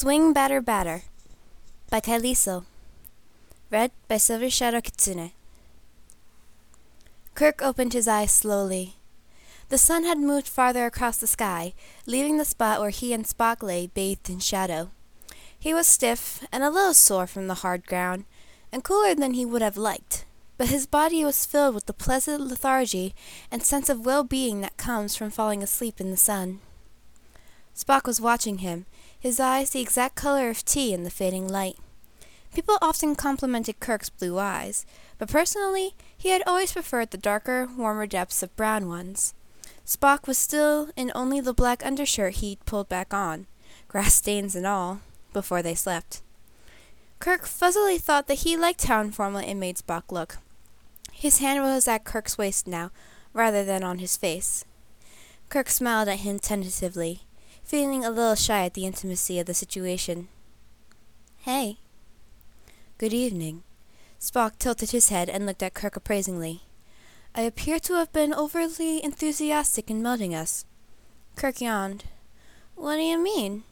Swing Batter Batter by Kailiso. Read by Silver Shadow Kitsune. Kirk opened his eyes slowly. The sun had moved farther across the sky, leaving the spot where he and Spock lay bathed in shadow. He was stiff and a little sore from the hard ground, and cooler than he would have liked, but his body was filled with the pleasant lethargy and sense of well-being that comes from falling asleep in the sun. Spock was watching him, his eyes the exact color of tea in the fading light. People often complimented Kirk's blue eyes, but personally, he had always preferred the darker, warmer depths of brown ones. Spock was still in only the black undershirt he'd pulled back on, grass stains and all, before they slept. Kirk fuzzily thought that he liked how informal it made Spock look. His hand was at Kirk's waist now, rather than on his face. Kirk smiled at him tentatively, feeling a little shy at the intimacy of the situation. "Hey." "Good evening." Spock tilted his head and looked at Kirk appraisingly. "I appear to have been overly enthusiastic in melding us." Kirk yawned. "What do you mean?"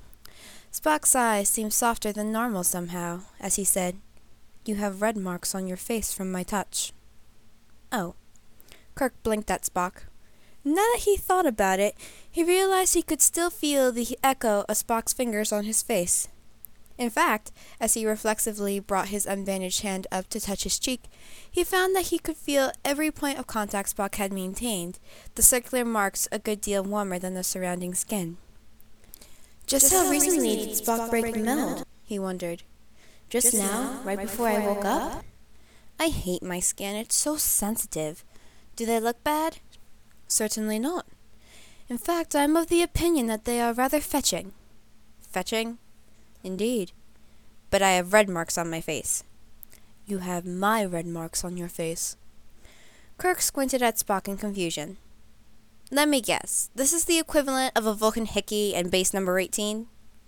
Spock's eyes seemed softer than normal somehow, as he said, "You have red marks on your face from my touch." "Oh." Kirk blinked at Spock. Now that he thought about it, he realized he could still feel the echo of Spock's fingers on his face. In fact, as he reflexively brought his unbandaged hand up to touch his cheek, he found that he could feel every point of contact Spock had maintained, the circular marks a good deal warmer than the surrounding skin. Just how recently did Spock break the meld? He wondered. Just now, right before I woke up? I hate my skin, it's so sensitive. Do they look bad? Certainly not. In fact, I am of the opinion that they are rather fetching. Fetching? Indeed. But I have red marks on my face. You have my red marks on your face. Kirk squinted at Spock in confusion. Let me guess, this is the equivalent of a Vulcan hickey and base number 18?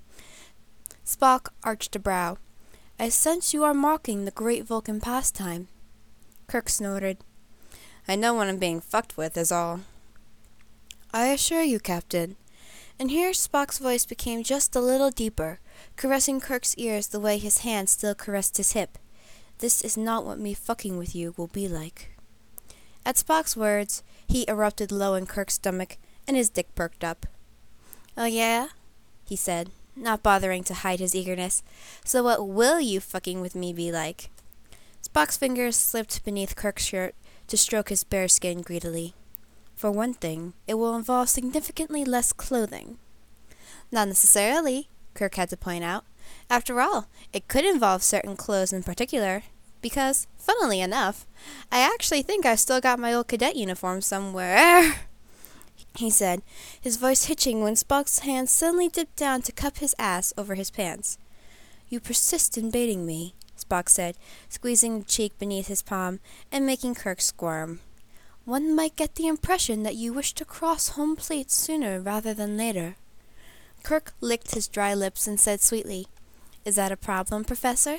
Spock arched a brow. I sense you are mocking the great Vulcan pastime. Kirk snorted. I know when I'm being fucked with is all. I assure you, Captain. And here Spock's voice became just a little deeper, caressing Kirk's ears the way his hand still caressed his hip. This is not what me fucking with you will be like. At Spock's words, he erupted low in Kirk's stomach, and his dick perked up. Oh yeah? He said, not bothering to hide his eagerness. So what will you fucking with me be like? Spock's fingers slipped beneath Kirk's shirt to stroke his bare skin greedily. For one thing, it will involve significantly less clothing. Not necessarily, Kirk had to point out. After all, it could involve certain clothes in particular, because, funnily enough, I actually think I've still got my old cadet uniform somewhere, he said, his voice hitching when Spock's hand suddenly dipped down to cup his ass over his pants. You persist in baiting me, Spock said, squeezing the cheek beneath his palm and making Kirk squirm. One might get the impression that you wish to cross home plate sooner rather than later. Kirk licked his dry lips and said sweetly, Is that a problem, Professor?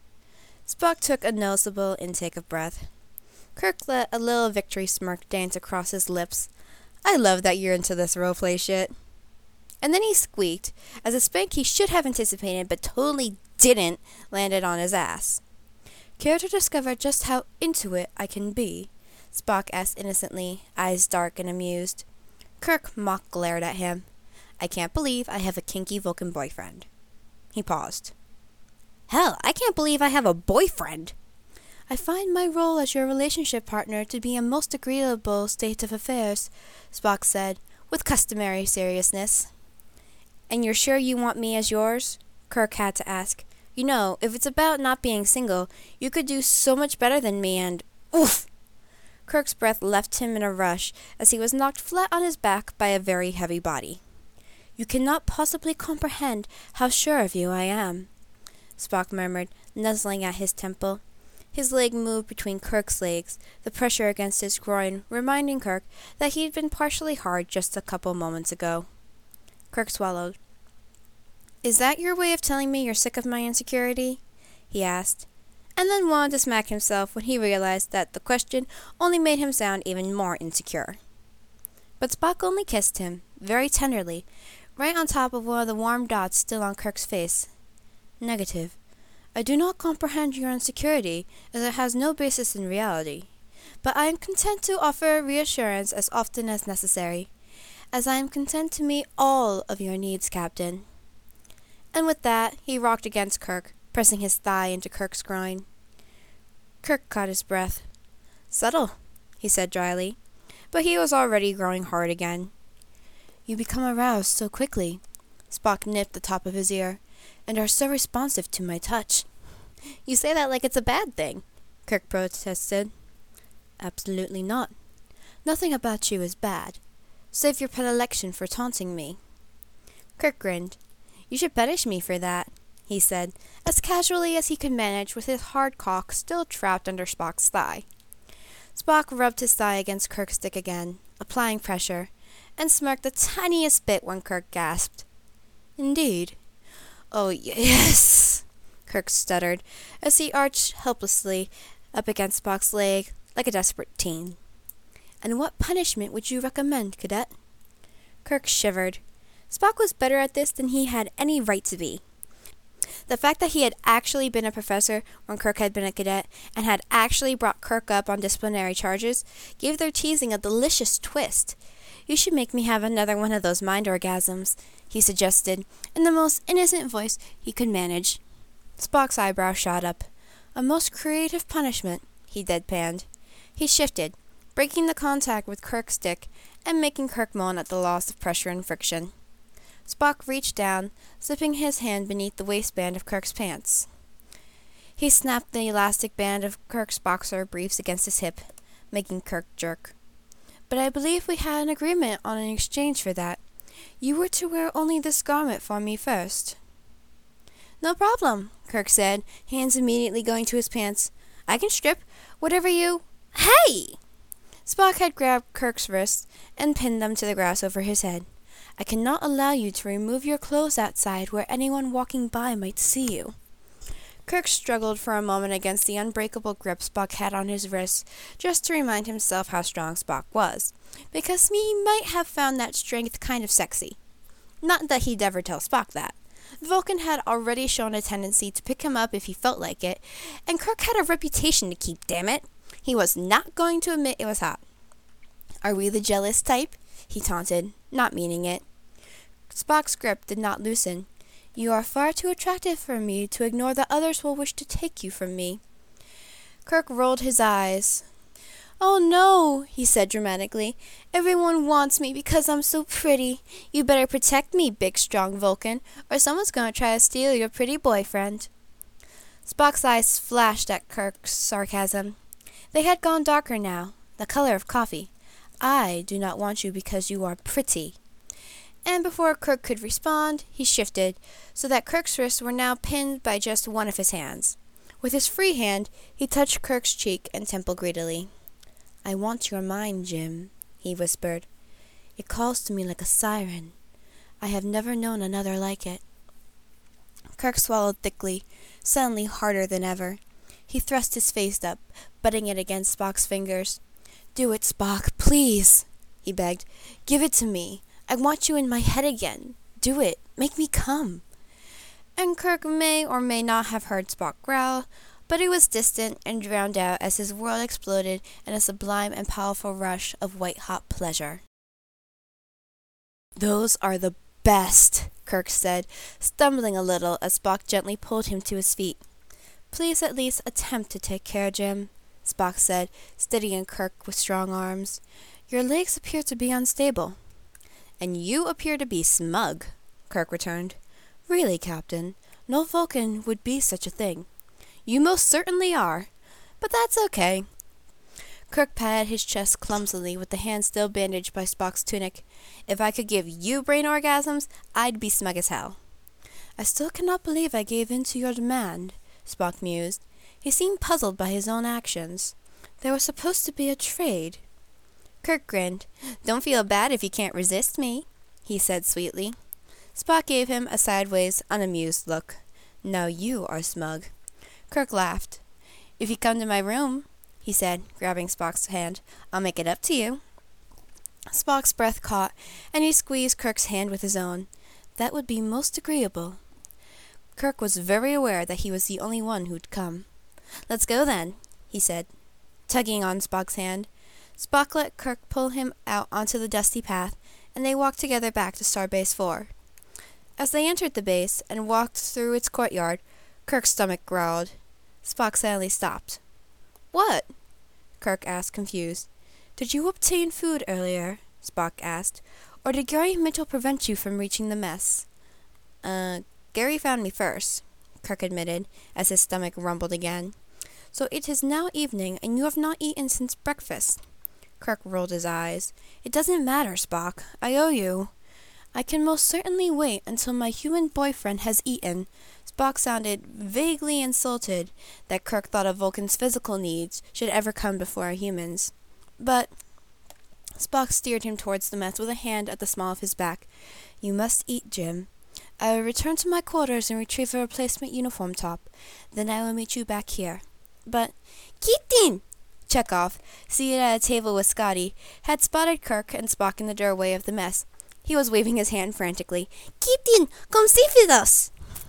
Spock took a noticeable intake of breath. Kirk let a little victory smirk dance across his lips. I love that you're into this roleplay shit. And then he squeaked, as a spank he should have anticipated but totally didn't landed on his ass. Care to discover just how into it I can be? Spock asked innocently, eyes dark and amused. Kirk mock glared at him. I can't believe I have a kinky Vulcan boyfriend. He paused. Hell, I can't believe I have a boyfriend. I find my role as your relationship partner to be a most agreeable state of affairs, Spock said, with customary seriousness. And you're sure you want me as yours? Kirk had to ask. You know, if it's about not being single, you could do so much better than me and... Oof! Kirk's breath left him in a rush as he was knocked flat on his back by a very heavy body. You cannot possibly comprehend how sure of you I am, Spock murmured, nuzzling at his temple. His leg moved between Kirk's legs, the pressure against his groin reminding Kirk that he'd been partially hard just a couple moments ago. Kirk swallowed. Is that your way of telling me you're sick of my insecurity? He asked, and then wanted to smack himself when he realized that the question only made him sound even more insecure. But Spock only kissed him, very tenderly, right on top of one of the warm dots still on Kirk's face. Negative. I do not comprehend your insecurity, as it has no basis in reality. But I am content to offer reassurance as often as necessary, as I am content to meet all of your needs, Captain. And with that, he rocked against Kirk, pressing his thigh into Kirk's groin. Kirk caught his breath. Subtle, he said dryly, but he was already growing hard again. You become aroused so quickly, Spock nipped the top of his ear, and are so responsive to my touch. You say that like it's a bad thing, Kirk protested. Absolutely not. Nothing about you is bad, save your predilection for taunting me. Kirk grinned. You should punish me for that, he said, as casually as he could manage with his hard cock still trapped under Spock's thigh. Spock rubbed his thigh against Kirk's dick again, applying pressure, and smirked the tiniest bit when Kirk gasped. Indeed. Oh, yes, Kirk stuttered, as he arched helplessly up against Spock's leg like a desperate teen. And what punishment would you recommend, Cadet? Kirk shivered. Spock was better at this than he had any right to be. The fact that he had actually been a professor when Kirk had been a cadet, and had actually brought Kirk up on disciplinary charges, gave their teasing a delicious twist. You should make me have another one of those mind orgasms, he suggested, in the most innocent voice he could manage. Spock's eyebrow shot up. A most creative punishment, he deadpanned. He shifted, breaking the contact with Kirk's dick, and making Kirk moan at the loss of pressure and friction. Spock reached down, slipping his hand beneath the waistband of Kirk's pants. He snapped the elastic band of Kirk's boxer briefs against his hip, making Kirk jerk. But I believe we had an agreement on an exchange for that. You were to wear only this garment for me first. No problem, Kirk said, hands immediately going to his pants. I can strip, whatever you... Hey! Spock had grabbed Kirk's wrists and pinned them to the grass over his head. I cannot allow you to remove your clothes outside where anyone walking by might see you. Kirk struggled for a moment against the unbreakable grip Spock had on his wrists, just to remind himself how strong Spock was, because he might have found that strength kind of sexy. Not that he'd ever tell Spock that. Vulcan had already shown a tendency to pick him up if he felt like it, and Kirk had a reputation to keep, damn it. He was not going to admit it was hot. Are we the jealous type? He taunted, not meaning it. Spock's grip did not loosen. You are far too attractive for me to ignore that others will wish to take you from me. Kirk rolled his eyes. Oh no, he said dramatically. Everyone wants me because I'm so pretty. You better protect me, big strong Vulcan, or someone's going to try to steal your pretty boyfriend. Spock's eyes flashed at Kirk's sarcasm. They had gone darker now, the color of coffee. I do not want you because you are pretty. And before Kirk could respond, he shifted, so that Kirk's wrists were now pinned by just one of his hands. With his free hand, he touched Kirk's cheek and temple greedily. I want your mind, Jim, he whispered. It calls to me like a siren. I have never known another like it. Kirk swallowed thickly, suddenly harder than ever. He thrust his face up, butting it against Spock's fingers. Do it, Spock, please, he begged. Give it to me. I want you in my head again. Do it. Make me come. And Kirk may or may not have heard Spock growl, but it was distant and drowned out as his world exploded in a sublime and powerful rush of white-hot pleasure. Those are the best, Kirk said, stumbling a little as Spock gently pulled him to his feet. Please at least attempt to take care, Jim, Spock said, steadying Kirk with strong arms. Your legs appear to be unstable. And you appear to be smug, Kirk returned. Really, Captain, no Vulcan would be such a thing. You most certainly are, but that's okay. Kirk patted his chest clumsily with the hand still bandaged by Spock's tunic. If I could give you brain orgasms, I'd be smug as hell. I still cannot believe I gave in to your demand, Spock mused. He seemed puzzled by his own actions. There was supposed to be a trade. Kirk grinned. Don't feel bad if you can't resist me, he said sweetly. Spock gave him a sideways, unamused look. Now you are smug. Kirk laughed. If you come to my room, he said, grabbing Spock's hand, I'll make it up to you. Spock's breath caught, and he squeezed Kirk's hand with his own. That would be most agreeable. Kirk was very aware that he was the only one who'd come. Let's go then, he said, tugging on Spock's hand. Spock let Kirk pull him out onto the dusty path, and they walked together back to Starbase 4. As they entered the base and walked through its courtyard, Kirk's stomach growled. Spock suddenly stopped. What? Kirk asked, confused. Did you obtain food earlier? Spock asked. Or did Gary Mitchell prevent you from reaching the mess? Gary found me first, Kirk admitted, as his stomach rumbled again. So it is now evening, and you have not eaten since breakfast. Kirk rolled his eyes. It doesn't matter, Spock. I owe you. I can most certainly wait until my human boyfriend has eaten. Spock sounded vaguely insulted that Kirk thought a Vulcan's physical needs should ever come before a human's. But Spock steered him towards the mess with a hand at the small of his back. You must eat, Jim. I will return to my quarters and retrieve a replacement uniform top. Then I will meet you back here. But, Captain! Chekhov, seated at a table with Scotty, had spotted Kirk and Spock in the doorway of the mess. He was waving his hand frantically. Captain, come stay with us!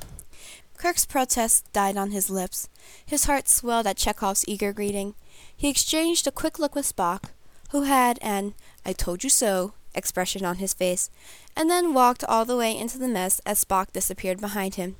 Kirk's protest died on his lips. His heart swelled at Chekhov's eager greeting. He exchanged a quick look with Spock, who had an "I told you so" expression on his face, and then walked all the way into the mess as Spock disappeared behind him.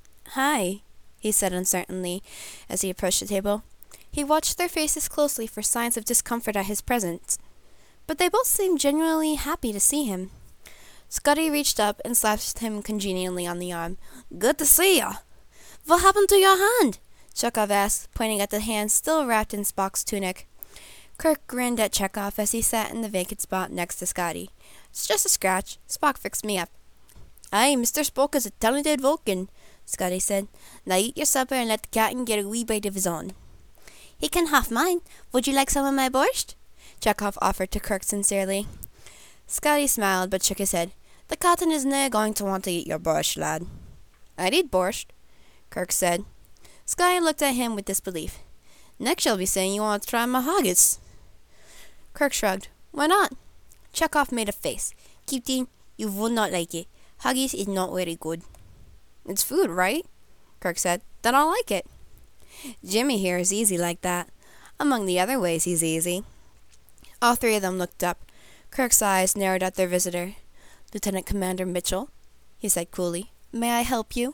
Hi, he said uncertainly as he approached the table. He watched their faces closely for signs of discomfort at his presence, but they both seemed genuinely happy to see him. Scotty reached up and slapped him congenially on the arm. Good to see ya! What happened to your hand? Chekhov asked, pointing at the hand still wrapped in Spock's tunic. Kirk grinned at Chekhov as he sat in the vacant spot next to Scotty. It's just a scratch. Spock fixed me up. Aye, Mr. Spock is a talented Vulcan, Scotty said. Now eat your supper and let the captain get a wee bite of his own. He can have mine. Would you like some of my borscht? Chekhov offered to Kirk sincerely. Scotty smiled but shook his head. The captain is never going to want to eat your borscht, lad. I'd eat borscht, Kirk said. Scotty looked at him with disbelief. Next you'll be saying you want to try my haggis. Kirk shrugged. Why not? Chekhov made a face. Captain, you would not like it. Haggis is not very good. It's food, right? Kirk said. Then I'll like it. Jimmy here is easy like that. Among the other ways he's easy. All three of them looked up. Kirk's eyes narrowed at their visitor. Lieutenant Commander Mitchell, he said coolly. May I help you?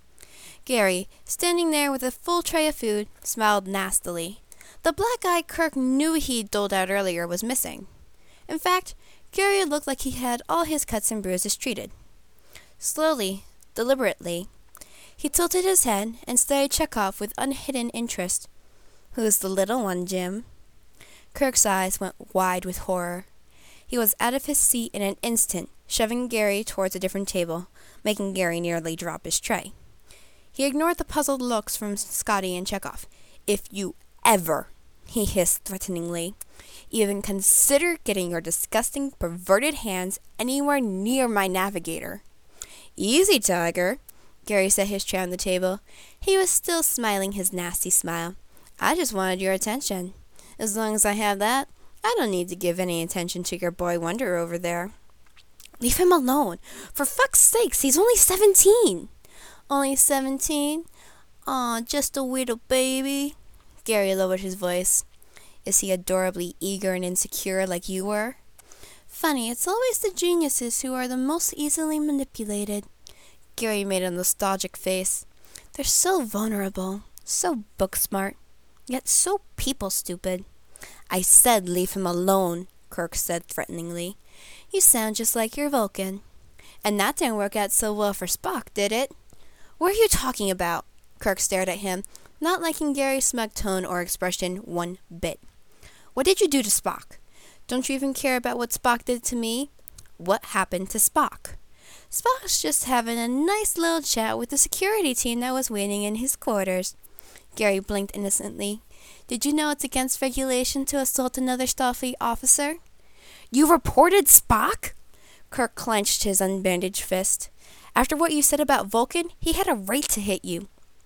Gary, standing there with a full tray of food, smiled nastily. The black eye Kirk knew he'd doled out earlier was missing. In fact, Gary looked like he had all his cuts and bruises treated. Slowly, deliberately, he tilted his head and studied Chekhov with unhidden interest. Who's the little one, Jim? Kirk's eyes went wide with horror. He was out of his seat in an instant, shoving Gary towards a different table, making Gary nearly drop his tray. He ignored the puzzled looks from Scotty and Chekhov. If you ever, he hissed threateningly, even consider getting your disgusting, perverted hands anywhere near my navigator. Easy, Tiger, Gary set his tray on the table. He was still smiling his nasty smile. I just wanted your attention. As long as I have that, I don't need to give any attention to your boy wonder over there. Leave him alone. For fuck's sakes, he's only 17. Only 17? Aw, just a little baby. Gary lowered his voice. Is he adorably eager and insecure like you were? Funny, it's always the geniuses who are the most easily manipulated. Gary made a nostalgic face. They're so vulnerable, so book-smart, yet so people-stupid. I said leave him alone, Kirk said threateningly. You sound just like your Vulcan. And that didn't work out so well for Spock, did it? What are you talking about? Kirk stared at him, not liking Gary's smug tone or expression one bit. What did you do to Spock? Don't you even care about what Spock did to me? What happened to Spock? Spock's just having a nice little chat with the security team that was waiting in his quarters. Gary blinked innocently. Did you know it's against regulation to assault another Starfleet officer? You reported Spock? Kirk clenched his unbandaged fist. After what you said about Vulcan, he had a right to hit you.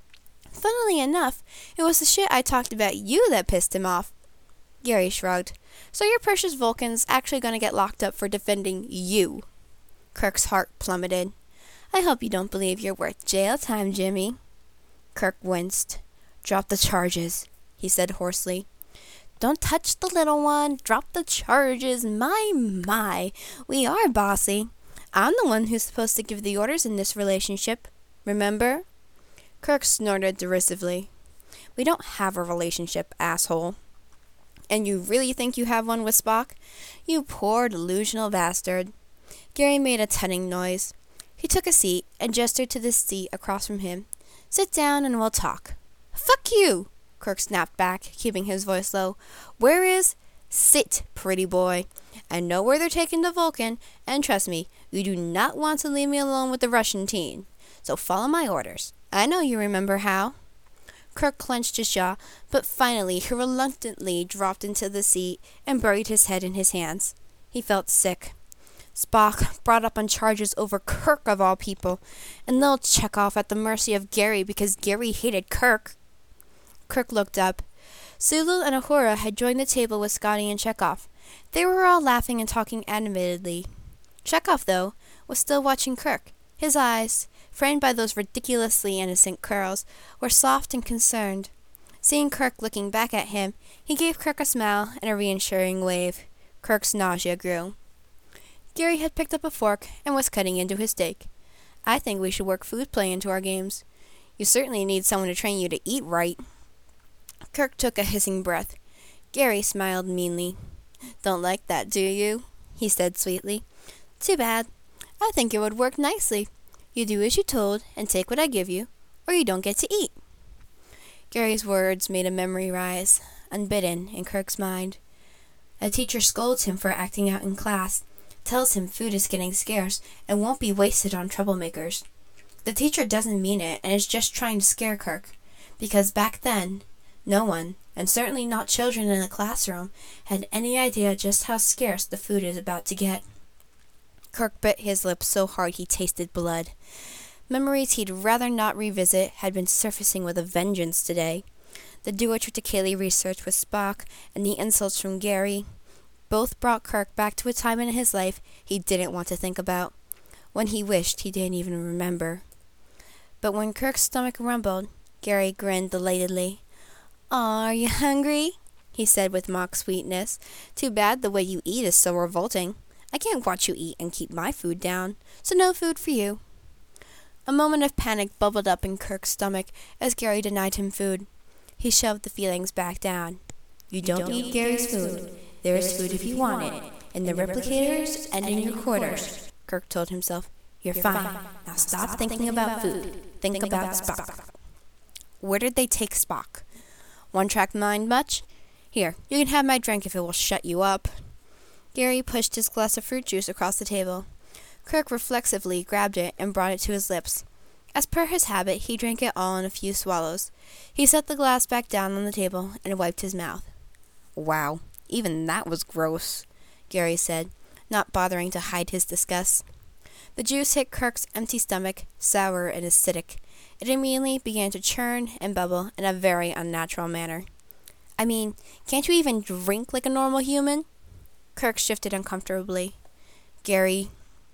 Funnily enough, it was the shit I talked about you that pissed him off. Gary shrugged. So your precious Vulcan's actually going to get locked up for defending you. Kirk's heart plummeted. I hope you don't believe you're worth jail time, Jimmy. Kirk winced. Drop the charges, he said hoarsely. Don't touch the little one. Drop the charges. My. We are bossy. I'm the one who's supposed to give the orders in this relationship. Remember? Kirk snorted derisively. We don't have a relationship, asshole. And you really think you have one with Spock? You poor delusional bastard. Gary made a tugging noise. He took a seat and gestured to the seat across from him. Sit down and we'll talk. Fuck you! Kirk snapped back, keeping his voice low. Where is... Sit, pretty boy. I know where they're taking the Vulcan, and trust me, you do not want to leave me alone with the Russian teen. So follow my orders. I know you remember how. Kirk clenched his jaw, but finally he reluctantly dropped into the seat and buried his head in his hands. He felt sick. Spock brought up on charges over Kirk of all people, and little Chekhov at the mercy of Gary because Gary hated Kirk. Kirk looked up. Sulu and Uhura had joined the table with Scotty and Chekhov. They were all laughing and talking animatedly. Chekhov, though, was still watching Kirk. His eyes, framed by those ridiculously innocent curls, were soft and concerned. Seeing Kirk looking back at him, he gave Kirk a smile and a reassuring wave. Kirk's nausea grew. Gary had picked up a fork and was cutting into his steak. I think we should work food play into our games. You certainly need someone to train you to eat right. Kirk took a hissing breath. Gary smiled meanly. Don't like that, do you? He said sweetly. Too bad. I think it would work nicely. You do as you're told and take what I give you, or you don't get to eat. Gary's words made a memory rise, unbidden, in Kirk's mind. A teacher scolds him for acting out in class, tells him food is getting scarce and won't be wasted on troublemakers. The teacher doesn't mean it and is just trying to scare Kirk, because back then, no one, and certainly not children in the classroom, had any idea just how scarce the food is about to get. Kirk bit his lips so hard he tasted blood. Memories he'd rather not revisit had been surfacing with a vengeance today. The duo Triticale research with Spock and the insults from Gary both brought Kirk back to a time in his life he didn't want to think about, when he wished he didn't even remember. But when Kirk's stomach rumbled, Gary grinned delightedly. Are you hungry? He said with mock sweetness. Too bad the way you eat is so revolting. I can't watch you eat and keep my food down, so no food for you. A moment of panic bubbled up in Kirk's stomach as Gary denied him food. He shoved the feelings back down. You don't eat Gary's food. There is food if you want it, in the replicators and in your quarters, Kirk told himself. You're fine. Now stop thinking about food. Think about Spock. Where did they take Spock? One-track mind much? Here, you can have my drink if it will shut you up. Gary pushed his glass of fruit juice across the table. Kirk reflexively grabbed it and brought it to his lips. As per his habit, he drank it all in a few swallows. He set the glass back down on the table and wiped his mouth. Wow, even that was gross, Gary said, not bothering to hide his disgust. The juice hit Kirk's empty stomach, sour and acidic. It immediately began to churn and bubble in a very unnatural manner. I mean, can't you even drink like a normal human? Kirk shifted uncomfortably. Gary...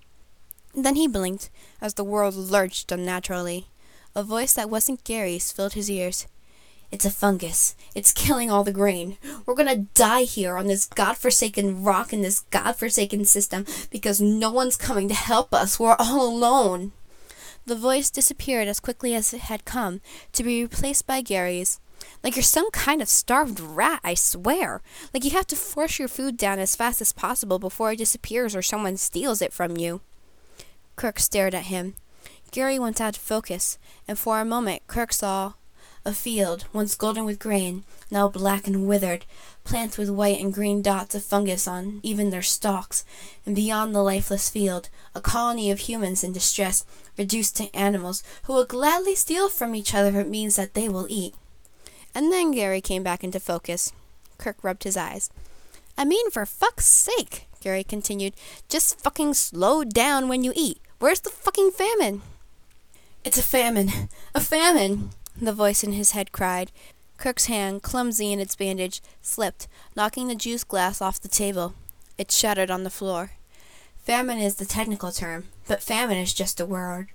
Then he blinked as the world lurched unnaturally. A voice that wasn't Gary's filled his ears. It's a fungus. It's killing all the grain. We're gonna die here on this godforsaken rock in this godforsaken system because no one's coming to help us. We're all alone. The voice disappeared as quickly as it had come, to be replaced by Gary's. Like you're some kind of starved rat, I swear. Like you have to force your food down as fast as possible before it disappears or someone steals it from you. Kirk stared at him. Gary went out of focus, and for a moment Kirk saw a field, once golden with grain, now black and withered, plants with white and green dots of fungus on even their stalks, and beyond the lifeless field, a colony of humans in distress, reduced to animals, who will gladly steal from each other if it means that they will eat. And then Gary came back into focus. Kirk rubbed his eyes. I mean, for fuck's sake, Gary continued, just fucking slow down when you eat. Where's the fucking famine? It's a famine! A famine! The voice in his head cried. Kirk's hand, clumsy in its bandage, slipped, knocking the juice glass off the table. It shattered on the floor. Famine is the technical term, but famine is just a word.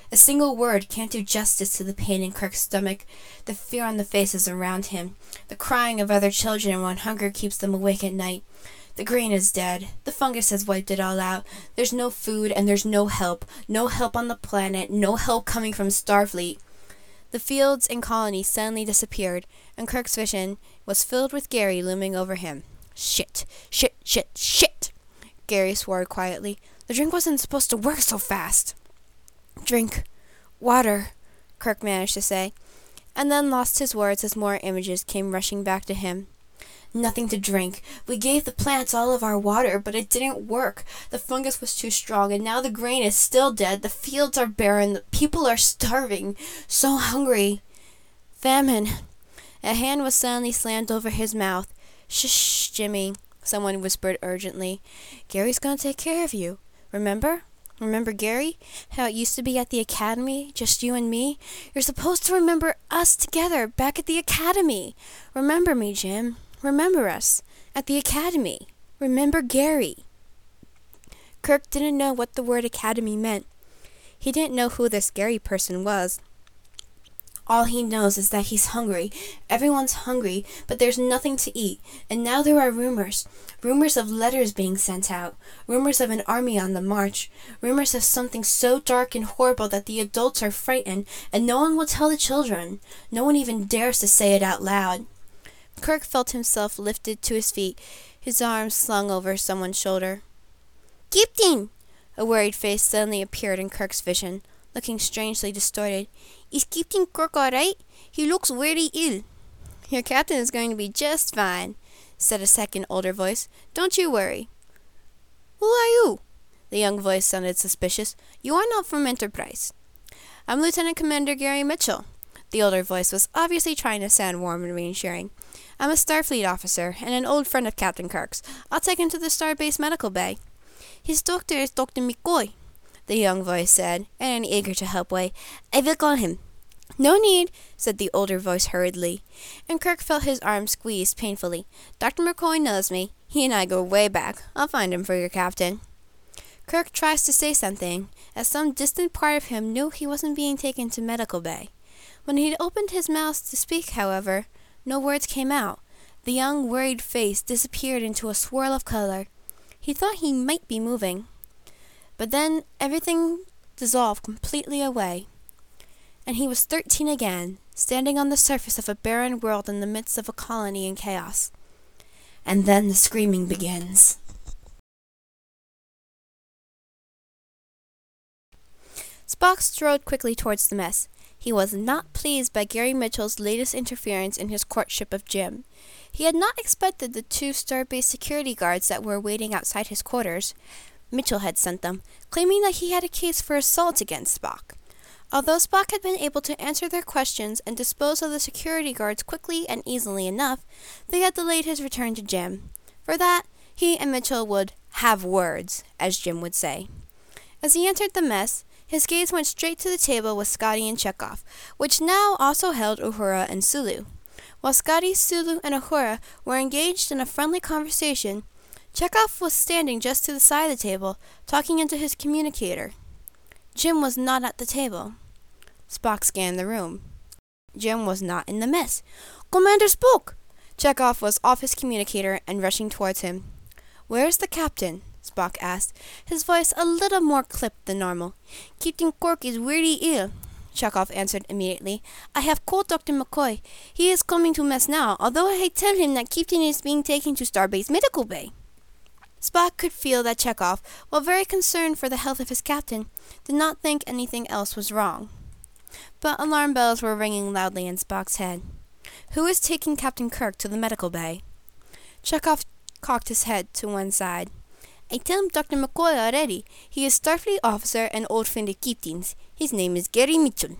A single word can't do justice to the pain in Kirk's stomach, the fear on the faces around him, the crying of other children when hunger keeps them awake at night. The grain is dead. The fungus has wiped it all out. There's no food and there's no help. No help on the planet. No help coming from Starfleet. The fields and colony suddenly disappeared, and Kirk's vision was filled with Gary looming over him. Shit! Shit! Shit! Shit! Gary swore quietly. The drink wasn't supposed to work so fast. Drink. Water, Kirk managed to say, and then lost his words as more images came rushing back to him. Nothing to drink. We gave the plants all of our water, but it didn't work. The fungus was too strong, and now the grain is still dead. The fields are barren. The people are starving. So hungry. Famine. A hand was suddenly slammed over his mouth. Shh, Jimmy, someone whispered urgently. Gary's gonna take care of you. Remember? Remember Gary? How it used to be at the academy, just you and me? You're supposed to remember us together back at the academy. Remember me, Jim. Remember us. At the academy. Remember Gary. Kirk didn't know what the word academy meant. He didn't know who this Gary person was. All he knows is that he's hungry. Everyone's hungry, but there's nothing to eat. And now there are rumors. Rumors of letters being sent out. Rumors of an army on the march. Rumors of something so dark and horrible that the adults are frightened, and no one will tell the children. No one even dares to say it out loud. Kirk felt himself lifted to his feet, his arms slung over someone's shoulder. Captain! A worried face suddenly appeared in Kirk's vision, looking strangely distorted. Is Captain Kirk all right? He looks very ill. Your captain is going to be just fine, said a second older voice. Don't you worry. Who are you? The young voice sounded suspicious. You are not from Enterprise. I'm Lieutenant Commander Gary Mitchell. The older voice was obviously trying to sound warm and reassuring. I'm a Starfleet officer and an old friend of Captain Kirk's. I'll take him to the Starbase Medical Bay. His doctor is Dr. McCoy, the young voice said, in an eager to help way. I will call him. No need, said the older voice hurriedly, and Kirk felt his arm squeezed painfully. Dr. McCoy knows me. He and I go way back. I'll find him for your captain. Kirk tries to say something, as some distant part of him knew he wasn't being taken to Medical Bay. When he'd opened his mouth to speak, however, no words came out. The young, worried face disappeared into a swirl of color. He thought he might be moving. But then everything dissolved completely away, and he was 13 again, standing on the surface of a barren world in the midst of a colony in chaos. And then the screaming begins. Spock strode quickly towards the mess. He was not pleased by Gary Mitchell's latest interference in his courtship of Jim. He had not expected the 2 Starbase security guards that were waiting outside his quarters. Mitchell had sent them, claiming that he had a case for assault against Spock. Although Spock had been able to answer their questions and dispose of the security guards quickly and easily enough, they had delayed his return to Jim. For that, he and Mitchell would have words, as Jim would say. As he entered the mess, his gaze went straight to the table with Scotty and Chekhov, which now also held Uhura and Sulu. While Scotty, Sulu, and Uhura were engaged in a friendly conversation, Chekhov was standing just to the side of the table, talking into his communicator. Jim was not at the table. Spock scanned the room. Jim was not in the mess. Commander Spock! Chekhov was off his communicator and rushing towards him. Where's the captain? Spock asked, his voice a little more clipped than normal. Captain Kirk is really ill, Chekhov answered immediately. I have called Dr. McCoy. He is coming to mess now, although I tell him that Captain is being taken to Starbase Medical Bay. Spock could feel that Chekhov, while very concerned for the health of his captain, did not think anything else was wrong. But alarm bells were ringing loudly in Spock's head. Who is taking Captain Kirk to the medical bay? Chekhov cocked his head to one side. I tell him Dr. McCoy already. He is Starfleet officer and old friend of Captain's. His name is Gary Mitchell.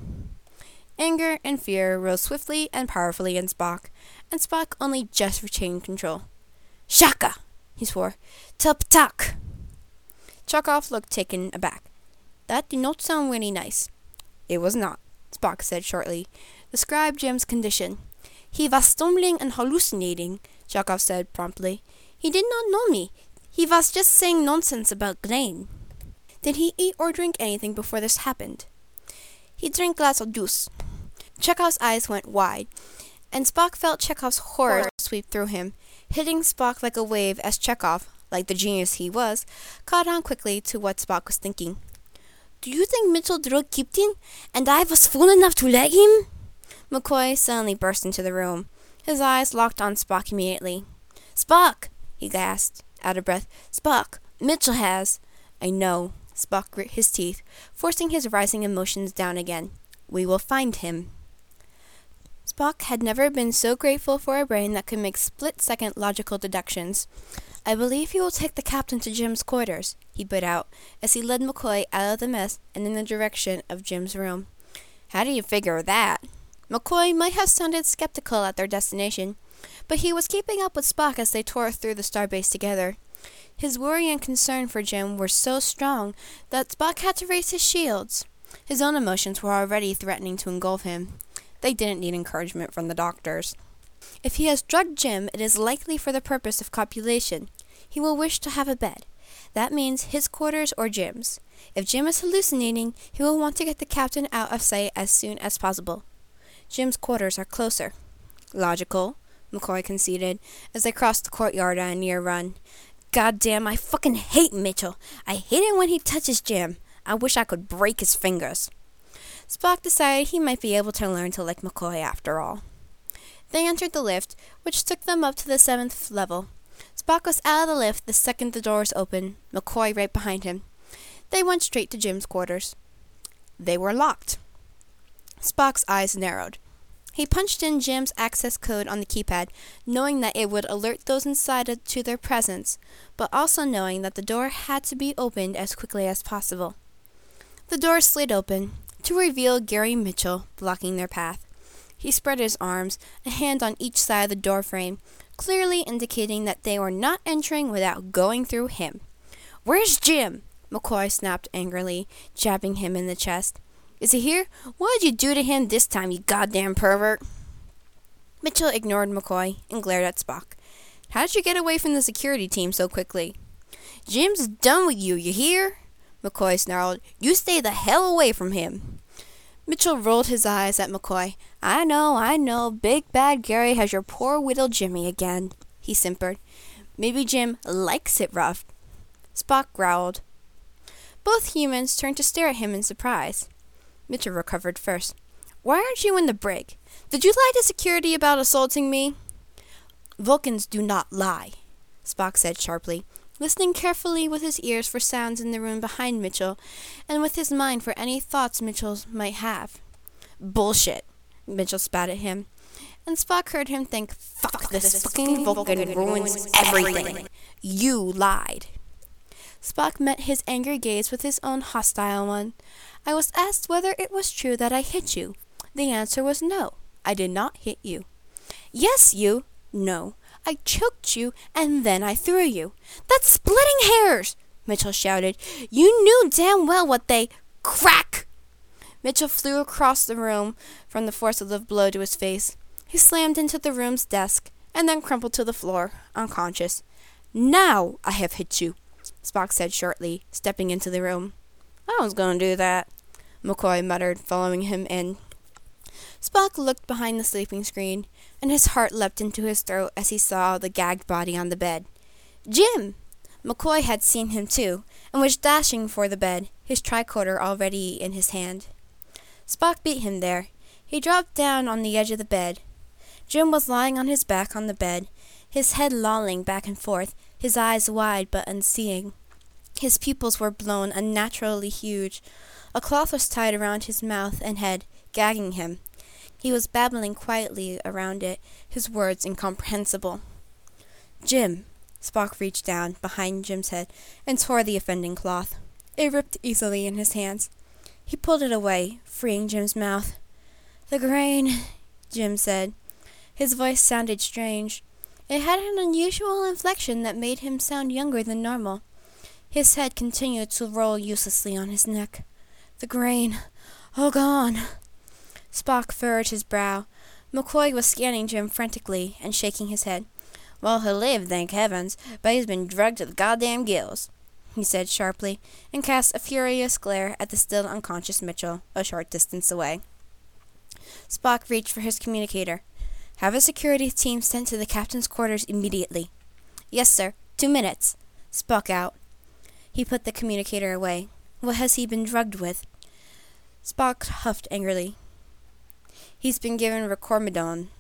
Anger and fear rose swiftly and powerfully in Spock, and Spock only just retained control. Shaka! He swore. Tup-tuck! Chekhov looked taken aback. That did not sound really nice. It was not, Spock said shortly. Describe Jim's condition. He was stumbling and hallucinating, Chekhov said promptly. He did not know me. He was just saying nonsense about grain. Did he eat or drink anything before this happened? He drank glass of juice. Chekhov's eyes went wide, and Spock felt Chekhov's horror sweep through him, hitting Spock like a wave as Chekhov, like the genius he was, caught on quickly to what Spock was thinking. "Do you think Mitchell drug Kipton, and I was fool enough to let him?" McCoy suddenly burst into the room. His eyes locked on Spock immediately. "Spock!" he gasped, out of breath. "Spock! Mitchell has—" "I know." Spock grit his teeth, forcing his rising emotions down again. "We will find him." Spock had never been so grateful for a brain that could make split-second logical deductions. "I believe he will take the captain to Jim's quarters," he put out, as he led McCoy out of the mess and in the direction of Jim's room. "How do you figure that?" McCoy might have sounded skeptical at their destination, but he was keeping up with Spock as they tore through the starbase together. His worry and concern for Jim were so strong that Spock had to raise his shields. His own emotions were already threatening to engulf him. They didn't need encouragement from the doctors. If he has drugged Jim, it is likely for the purpose of copulation. He will wish to have a bed. That means his quarters or Jim's. If Jim is hallucinating, he will want to get the captain out of sight as soon as possible. Jim's quarters are closer. "Logical," McCoy conceded, as they crossed the courtyard on a near run. "Goddamn, I fucking hate Mitchell. I hate it when he touches Jim. I wish I could break his fingers." Spock decided he might be able to learn to like McCoy after all. They entered the lift, which took them up to the 7th level. Spock was out of the lift the second the doors opened, McCoy right behind him. They went straight to Jim's quarters. They were locked. Spock's eyes narrowed. He punched in Jim's access code on the keypad, knowing that it would alert those inside to their presence, but also knowing that the door had to be opened as quickly as possible. The door slid open, to reveal Gary Mitchell blocking their path. He spread his arms, a hand on each side of the doorframe, clearly indicating that they were not entering without going through him. "Where's Jim?" McCoy snapped angrily, jabbing him in the chest. "Is he here? What did you do to him this time, you goddamn pervert?" Mitchell ignored McCoy and glared at Spock. "How did you get away from the security team so quickly?" "Jim's done with you, you hear?" McCoy snarled. "You stay the hell away from him." Mitchell rolled his eyes at McCoy. I know, Big Bad Gary has your poor little Jimmy again," he simpered. "Maybe Jim likes it rough." Spock growled. Both humans turned to stare at him in surprise. Mitchell recovered first. "Why aren't you in the brig? Did you lie to security about assaulting me?" "Vulcans do not lie," Spock said sharply, listening carefully with his ears for sounds in the room behind Mitchell, and with his mind for any thoughts Mitchell might have. "Bullshit," Mitchell spat at him, and Spock heard him think, "Fuck, this fucking Vulcan ruins everything. You lied." Spock met his angry gaze with his own hostile one. "I was asked whether it was true that I hit you. The answer was no. I did not hit you." "Yes, you." "No. I choked you, and then I threw you." "That's splitting hairs!" Mitchell shouted. "You knew damn well what they—" Crack! Mitchell flew across the room from the force of the blow to his face. He slammed into the room's desk, and then crumpled to the floor, unconscious. "Now I have hit you," Spock said shortly, stepping into the room. "I was going to do that," McCoy muttered, following him in. Spock looked behind the sleeping screen, and his heart leapt into his throat as he saw the gagged body on the bed. "Jim!" McCoy had seen him too, and was dashing for the bed, his tricorder already in his hand. Spock beat him there. He dropped down on the edge of the bed. Jim was lying on his back on the bed, his head lolling back and forth, his eyes wide but unseeing. His pupils were blown unnaturally huge. A cloth was tied around his mouth and head, gagging him. He was babbling quietly around it, his words incomprehensible. "Jim." Spock reached down behind Jim's head and tore the offending cloth. It ripped easily in his hands. He pulled it away, freeing Jim's mouth. "The grain," Jim said. His voice sounded strange. It had an unusual inflection that made him sound younger than normal. His head continued to roll uselessly on his neck. "The grain. All gone." Spock furrowed his brow. McCoy was scanning Jim frantically and shaking his head. "Well, he'll live, thank heavens, but he's been drugged to the goddamn gills." he said sharply, and cast a furious glare at the still unconscious Mitchell a short distance away. Spock reached for his communicator. "Have a security team sent to the captain's quarters immediately." "Yes, sir. 2 minutes." Spock out. He put the communicator away. "What has he been drugged with?" Spock huffed angrily. "He's been given Ricordomedon."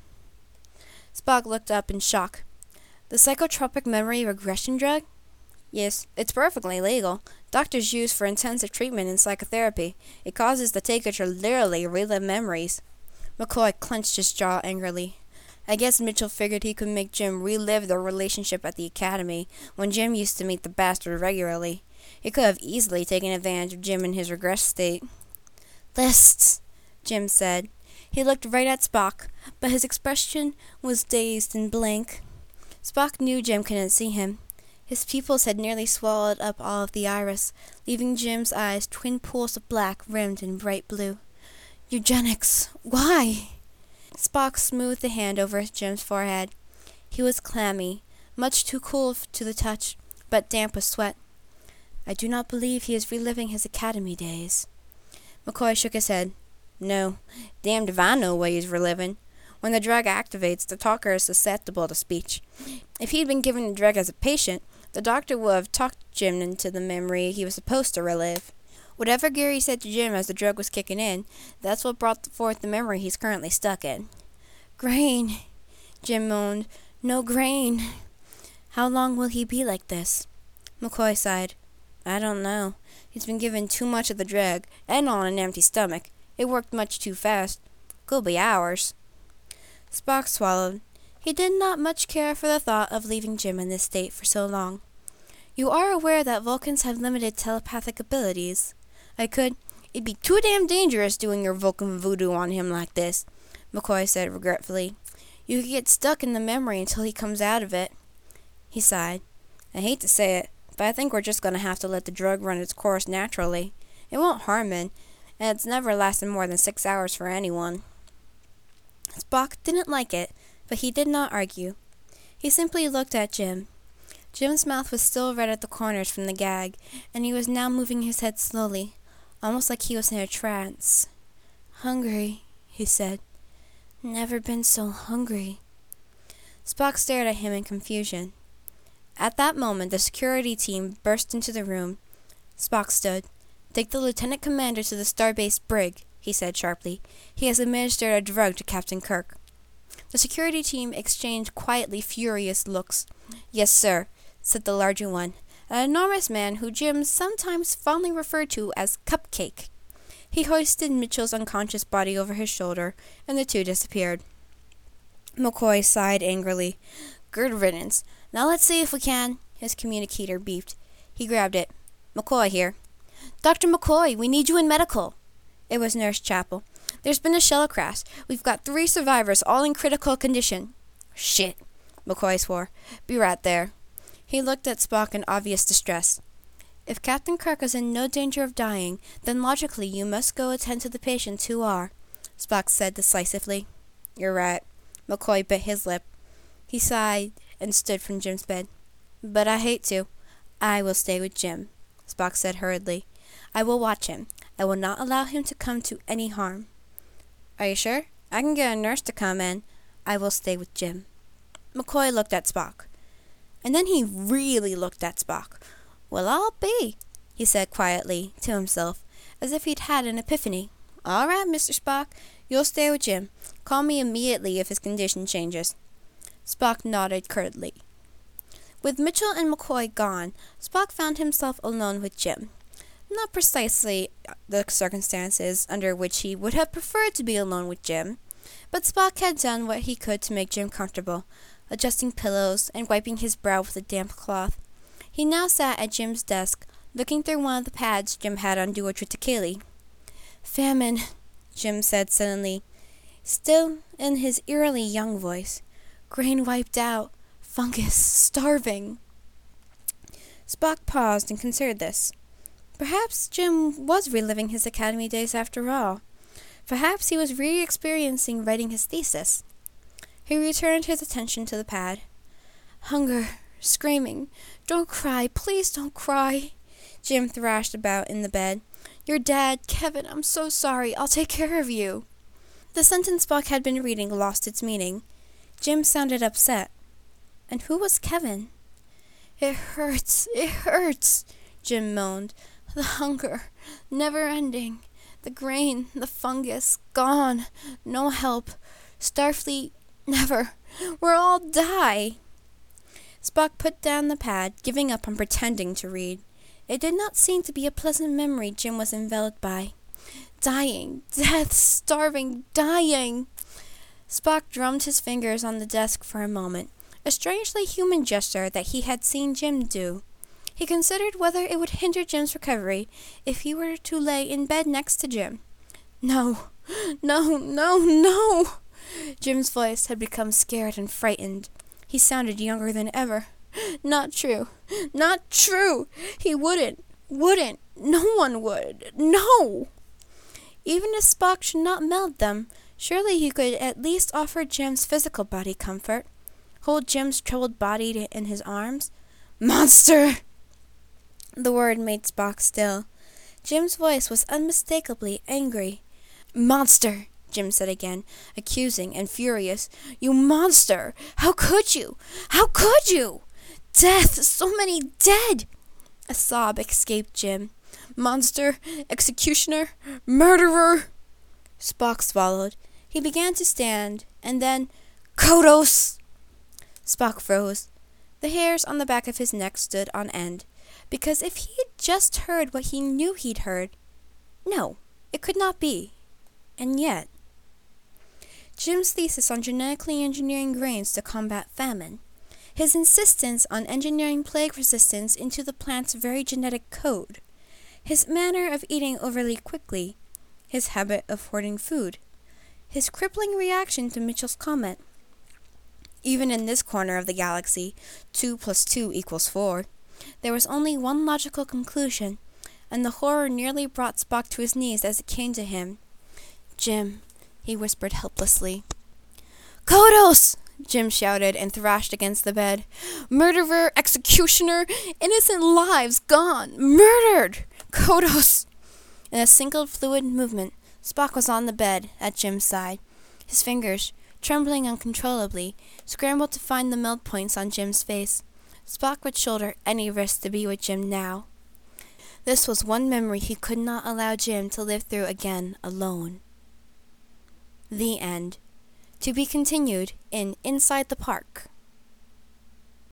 Spock looked up in shock. "The psychotropic memory regression drug?" "Yes, it's perfectly legal. Doctors use for intensive treatment in psychotherapy. It causes the taker to literally relive memories." McCoy clenched his jaw angrily. I guess Mitchell figured he could make Jim relive their relationship at the academy, when Jim used to meet the bastard regularly. He could have easily taken advantage of Jim in his regress state. "Lists," Jim said. He looked right at Spock, but his expression was dazed and blank. Spock knew Jim couldn't see him. His pupils had nearly swallowed up all of the iris, leaving Jim's eyes twin pools of black rimmed in bright blue. "Eugenics. Why?" Spock smoothed a hand over Jim's forehead. He was clammy, much too cool to the touch, but damp with sweat. "I do not believe he is reliving his academy days." McCoy shook his head. "No, damned if I know what he's reliving. When the drug activates, the talker is susceptible to speech. If he'd been given the drug as a patient, the doctor would have talked Jim into the memory he was supposed to relive. Whatever Gary said to Jim as the drug was kicking in, that's what brought forth the memory he's currently stuck in." "Grain," Jim moaned. "No grain." "How long will he be like this?" McCoy sighed. "I don't know. He's been given too much of the drug, and on an empty stomach. It worked much too fast. Could be hours." Spock swallowed. He did not much care for the thought of leaving Jim in this state for so long. "You are aware that Vulcans have limited telepathic abilities. It'd be too damn dangerous doing your Vulcan voodoo on him like this," McCoy said regretfully. "You could get stuck in the memory until he comes out of it." He sighed. "I hate to say it, but I think we're just going to have to let the drug run its course naturally. It won't harm him, and it's never lasted more than 6 hours for anyone." Spock didn't like it, but he did not argue. He simply looked at Jim. Jim's mouth was still red at the corners from the gag, and he was now moving his head slowly, almost like he was in a trance. "Hungry," he said. "Never been so hungry." Spock stared at him in confusion. At that moment, the security team burst into the room. Spock stood. "Take the lieutenant commander to the starbase brig," he said sharply. "He has administered a drug to Captain Kirk." The security team exchanged quietly furious looks. "Yes, sir," said the larger one, an enormous man who Jim sometimes fondly referred to as Cupcake. He hoisted Mitchell's unconscious body over his shoulder, and the two disappeared. McCoy sighed angrily. "Good riddance. Now let's see if we can—" His communicator beeped. He grabbed it. "McCoy here." "Dr. McCoy, we need you in medical." It was Nurse Chapel. "There's been a shell crash. We've got 3 survivors, all in critical condition." "Shit," McCoy swore. "Be right there." He looked at Spock in obvious distress. "If Captain Kirk is in no danger of dying, then logically you must go attend to the patients who are," Spock said decisively. "You're right." McCoy bit his lip. He sighed and stood from Jim's bed. "But I hate to." "I will stay with Jim," Spock said hurriedly. "I will watch him. I will not allow him to come to any harm." "Are you sure? I can get a nurse to come in." "I will stay with Jim." McCoy looked at Spock. And then he really looked at Spock. "Well, I'll be," he said quietly to himself, as if he'd had an epiphany. "All right, Mr. Spock, you'll stay with Jim. Call me immediately if his condition changes." Spock nodded curtly. With Mitchell and McCoy gone, Spock found himself alone with Jim. Not precisely the circumstances under which he would have preferred to be alone with Jim, but Spock had done what he could to make Jim comfortable, adjusting pillows and wiping his brow with a damp cloth. He now sat at Jim's desk, looking through one of the pads Jim had on Duo Triticale. "Famine," Jim said suddenly, still in his eerily young voice. "Grain wiped out. Fungus. Starving." Spock paused and considered this. Perhaps Jim was reliving his academy days after all. Perhaps he was re-experiencing writing his thesis. He returned his attention to the pad. "Hunger. Screaming. Don't cry. Please don't cry." Jim thrashed about in the bed. "Your dad, Kevin, I'm so sorry. I'll take care of you." The sentence Spock had been reading lost its meaning. Jim sounded upset. And who was Kevin? It hurts, Jim moaned. "The hunger, never ending. The grain, the fungus, gone. No help. Starfleet, never. We'll all die." Spock put down the pad, giving up on pretending to read. It did not seem to be a pleasant memory Jim was enveloped by. Dying, death, starving, dying. Spock drummed his fingers on the desk for a moment, a strangely human gesture that he had seen Jim do. He considered whether it would hinder Jim's recovery if he were to lay in bed next to Jim. No. Jim's voice had become scared and frightened. He sounded younger than ever. Not true. He wouldn't. No one would. No. Even if Spock should not meld them, surely he could at least offer Jim's physical body comfort. Hold Jim's troubled body in his arms. "Monster!" The word made Spock still. Jim's voice was unmistakably angry. "Monster!" Jim said again, accusing and furious. "You monster! How could you? Death! So many dead!" A sob escaped Jim. "Monster! Executioner! Murderer!" Spock swallowed. He began to stand, and then, "Kodos!" Spock froze. The hairs on the back of his neck stood on end, because if he had just heard what he knew he'd heard, no, it could not be. And yet, Jim's thesis on genetically engineering grains to combat famine, his insistence on engineering plague resistance into the plant's very genetic code, his manner of eating overly quickly, his habit of hoarding food, his crippling reaction to Mitchell's comment. Even in this corner of the galaxy, 2 + 2 = 4, there was only one logical conclusion, and the horror nearly brought Spock to his knees as it came to him. "Jim," he whispered helplessly. "Kodos!" Jim shouted and thrashed against the bed. "Murderer! Executioner! Innocent lives gone! Murdered! Kodos!" In a single fluid movement, Spock was on the bed at Jim's side. His fingers, trembling uncontrollably, scrambled to find the meld points on Jim's face. Spock would shoulder any risk to be with Jim now. This was one memory he could not allow Jim to live through again alone. The end. To be continued in Inside the Park.